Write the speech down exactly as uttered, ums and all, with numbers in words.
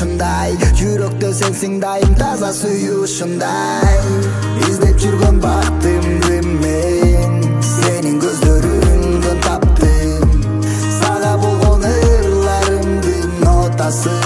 ушундай, жүрөктө сенсиң дайым таза сүйүүшундай. Издеп жүргөн бактымды мен сенин көздөрүңдөн таптым, сага болгон ырларымдын нотасы.